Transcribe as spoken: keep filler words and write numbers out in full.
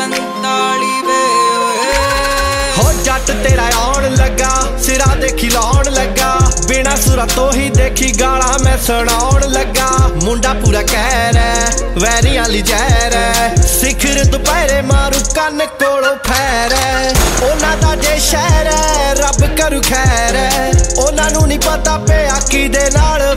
ਨੂੰ ਤਾਲੀ ਵੇ ਓਏ ਹੋ ਜੱਟ ਤੇਰਾ ਆਉਣ ਲੱਗਾ ਸਿਰਾ ਦੇਖੀ ਲਾਉਣ ਲੱਗਾ ਬਿਨਾ ਸੁਰਾ ਤੋਂ ਹੀ ਦੇਖੀ ਗਾਲਾਂ ਮੈਂ ਸੁਣਾਉਣ ਲੱਗਾ ਮੁੰਡਾ ਪੂਰਾ ਕਹਿ ਰਿਹਾ ਵੈਰੀਆਂ ਲਈ ਜ਼ਹਿਰ ਹੈ ਸਿਖਰ ਦੁਪਹਿਰੇ ਮਾਰੂ ਕੰਨ ਕੋਲੋਂ ਫੈਰ ਹੈ ਉਹਨਾਂ ਦਾ ਜੇ ਸ਼ਹਿਰ ਹੈ ਰੱਬ ਕਰੂ ਖੈਰ ਹੈ ਉਹਨਾਂ ਨੂੰ ਨਹੀਂ ਪਤਾ ਪਿਆ ਕਿਹਦੇ ਨਾਲ